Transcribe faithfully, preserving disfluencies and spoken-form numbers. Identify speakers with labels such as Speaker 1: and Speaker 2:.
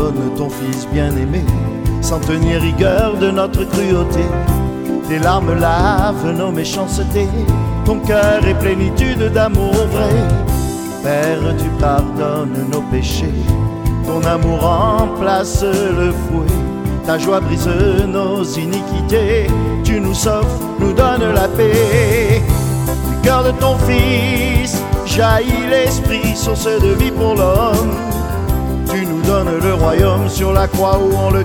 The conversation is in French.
Speaker 1: donnes ton Fils bien-aimé, sans tenir rigueur de notre cruauté. Tes larmes lavent nos méchancetés, ton cœur est plénitude d'amour vrai. Père, tu pardonnes nos péchés, ton amour remplace le fouet. Ta joie brise nos iniquités, tu nous sauves, nous donnes la paix. Du cœur de ton Fils jaillit l'esprit, source de vie pour l'homme. Tu nous donnes le royaume sur la croix où on le